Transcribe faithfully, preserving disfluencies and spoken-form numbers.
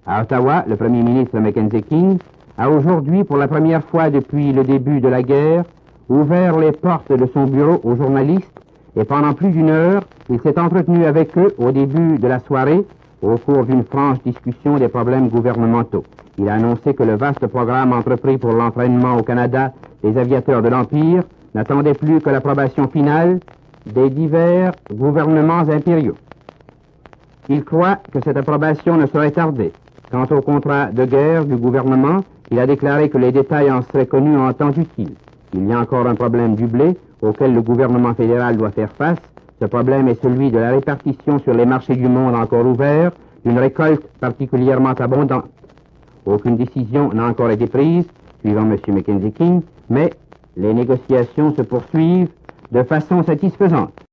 À Ottawa, le premier ministre Mackenzie King a aujourd'hui, pour la première fois depuis le début de la guerre, ouvert les portes de son bureau aux journalistes et pendant plus d'une heure, il s'est entretenu avec eux au début de la soirée au cours d'une franche discussion des problèmes gouvernementaux. Il a annoncé que le vaste programme entrepris pour l'entraînement au Canada des aviateurs de l'Empire n'attendait plus que l'approbation finale des divers gouvernements impériaux. Il croit que cette approbation ne saurait tarder. Quant au contrat de guerre du gouvernement, il a déclaré que les détails en seraient connus en temps utile. Il y a encore un problème du blé auquel le gouvernement fédéral doit faire face. Ce problème est celui de la répartition sur les marchés du monde encore ouverts d'une récolte particulièrement abondante. Aucune décision n'a encore été prise, suivant M. Mackenzie King, mais les négociations se poursuivent de façon satisfaisante.